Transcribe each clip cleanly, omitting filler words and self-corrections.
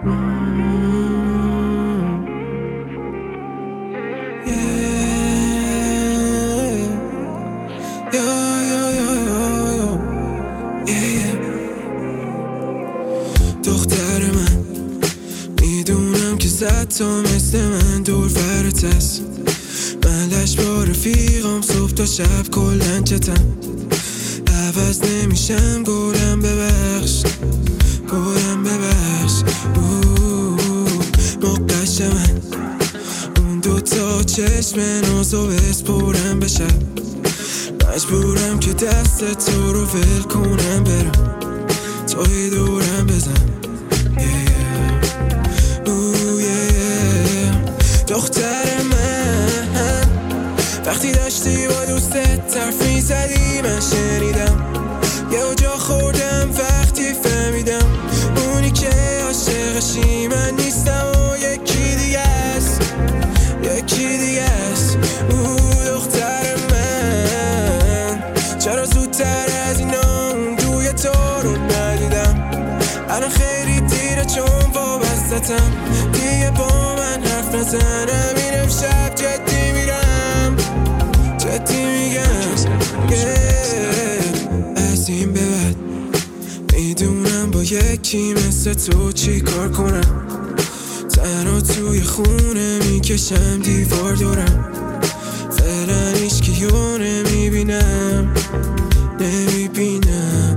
دختر من میدونم که صد تا مثل من دور فرت هست. من لش با رفیقم صبح تا شب کلن چتم. عوض نمیشم گلم ببخش، گلم ببخش. مقدش من اون دوتا چشم نازو بسپرم بشم. مجبورم که دست تو رو ول کنم برم، توی دورم بزن. دختر من وقتی داشتی با دوستت حرف میزدی من شنیدم. یه جا خوردم وقتی فهمیدم اونی که عاشقشی من نیستم و یکی دیگه است، یکی دیگه است. دختر من چرا زودتر از اینا اون روی تو رو ندیدم؟ الان خیلی دیره چون وابستم، دیگه با من حرف نزنم. این امشب جدی میرم، جدی میگم. از این به بعد میدونم با یکی مثل تو چی کار کنم. تنها توی خونه میکشم دیوار دورم، فعلا هیچکیو نمیبینم، نمیبینم.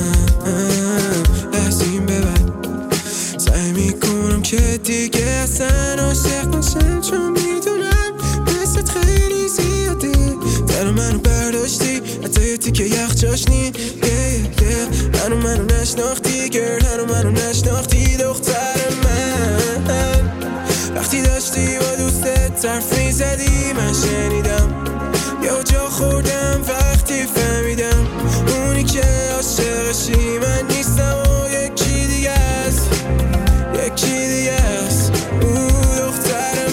از این به بعد سعی میکنم که دیگه اصلا عاشق نشم، چون میدونم مثلت خیلی زیاده. در منو برداشتی حتی یه تیکه یخ جاشنی. منو نشناختی گرد، منو نشناختی. دختر من وقتی داشتی با دوستت حرف میزدی من شنیدم. یه جا خوردم وقتی فهمیدم اونی که عاشقشی من نیستم و یکی دیگه است، یکی دیگه است. دختر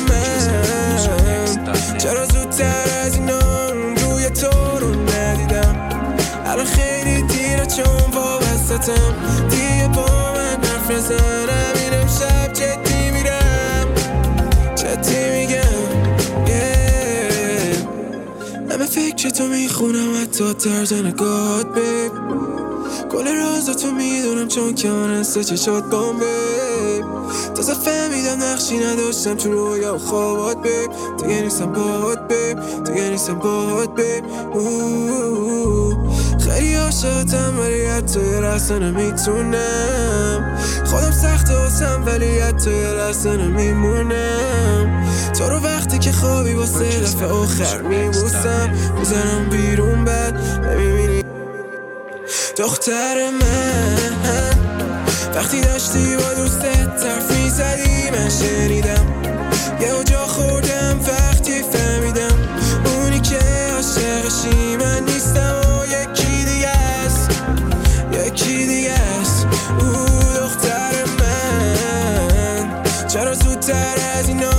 من چرا زودتر از اینا روی تو رو ندیدم؟ الان خیلی دیره چون وابستم، دیگه با من حرف نزنم. این امشب جدی میرم، جدی میگم. همه فکر تو میخونم حتی طرز نگاهات بیب. کل رازاتو میدونم چون که من هسته چشات بام بیب. تازه فهمیدم نقشی نداشتم تو رویا و خوابات بیب. دیگه نیستم باهات بیب، دیگه نیستم باهات بیب. خیلی عاشقتم ولی حتی یه لحظه نمیتونم. خودم سخته واسم ولی حتی یه لحظه نمیمونم. تو رو وقتی که خوابی واسه دفعه آخر میبوسم، میزنم بیرون بعد نمیبینی. دختر من وقتی داشتی با دوستت حرف میزدی من شنیدم. یه جا خوردم وقتی فهمیدم اونی که عاشقشی من نیستم و یکی دیگه است، یکی دیگه است. دختر من چرا زودتر از اینا